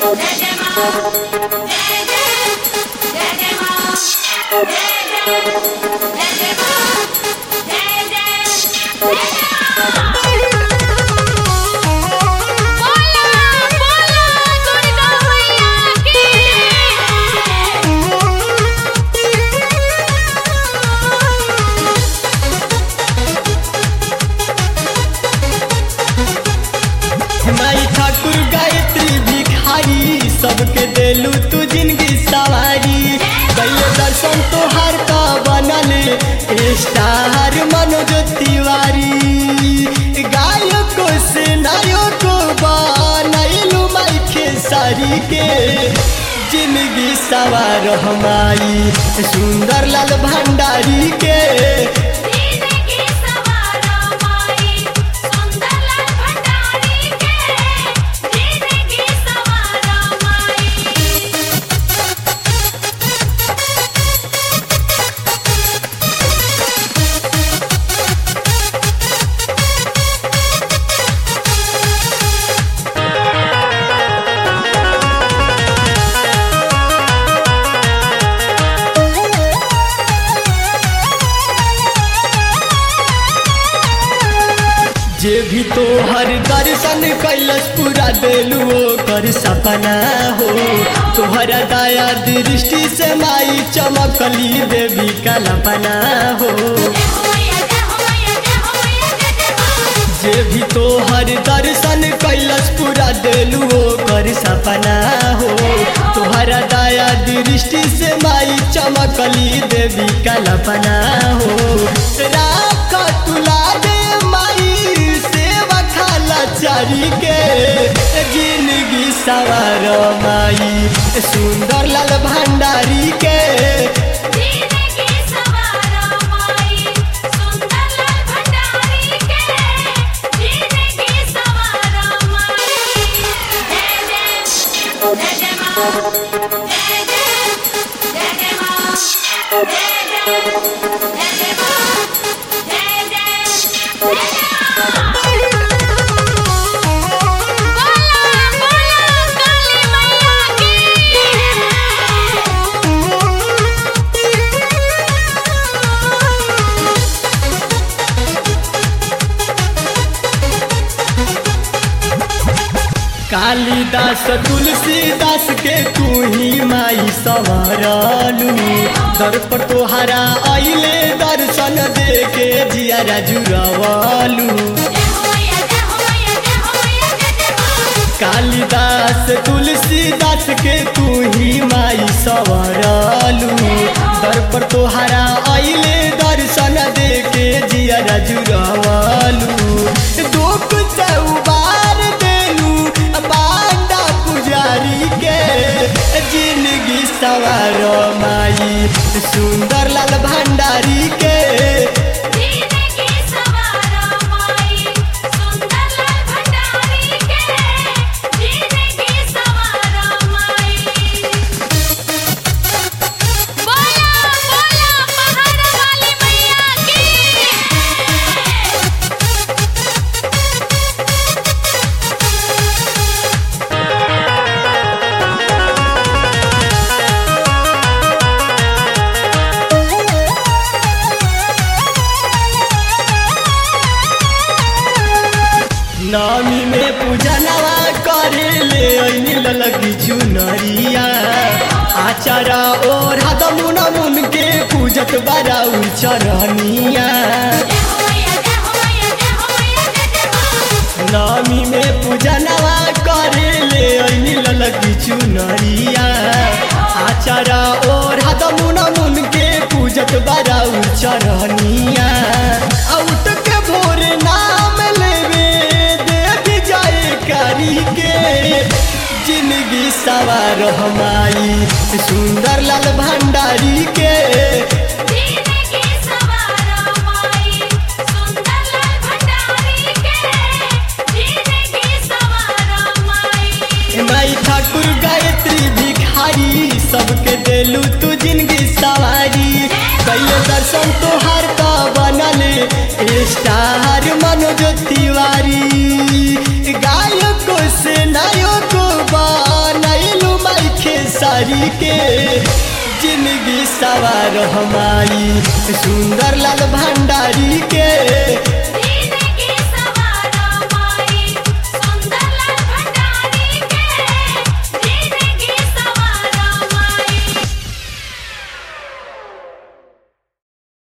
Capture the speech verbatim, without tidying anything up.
सबके देलू तू जिंदगी सवारी कैले दर्शन तोहार का बनले स्टार मनोज तिवारी गायको से नायको बनैलू माई खेसारी के जिंदगी सवार हमारी सुंदर लाल भंडारी के जे भी तो हर दर्शन कैलस पूरा देलू कर सपना हो तोहरा दया दृष्टि से माई चमकली देवी कल्पना हो जे भी तो हर दर्शन कैलस पूरा देलू कर सपना हो तोहरा दया दृष्टि से माई चमकली देवी कल्पना हो राख तुला दे चारी के जिंदगी सवार माई सुंदर लाल भंडारी के जिंदगी सवार माई सुंदर लाल भंडारी के जिंदगी सवार माई जय जय जय जय मां जय जय जय जय मां जय जय जय जय मां जय जय जय जय कालिदास तुलसीदास के तू ही माई संवरलू दर पर तोहरा आइले दर्शन दे के जियारा जुड़वलू कालिदास तुलसीदास के तू ही माई संवरलू दर पर तोहरा आइले दर्शन दे के जियारा जुड़वलू दुख चौबार जिंदगी सवार माई सुंदर लाल भंडारी के जिंदगी सवार माई सुंदर लाल भंडारी के जिंदगी सवार माई बोला बोला पहाड़ वाली मैया की नामी में पूजनवा करे ले ऐनी ललगी चुनरिया आचारा और हदमुना मुन के पूजत बड़ा चरनिया नामी में पूजनवा करे ले ऐनी ललगी चुनरिया आचारा और हदमुना मुन के पूजत बड़ा चरनिया आउट के भोर नाम लेवे के जिंदगी सवार हमारी सुंदर लाल भंडारी के जिंदगी सवार माई सुंदर लाल भंडारी के जिंदगी सवार माई माई ठाकुर गायत्री भिखारी सबके देलू तू जिंदगी सवारी कैले दर्शन तोहार का बनले स्टार मनोज तिवारी गायको से नायको बनैलू भंडारी के जिंदगी सवार हमारी सुंदर लाल भंडारी के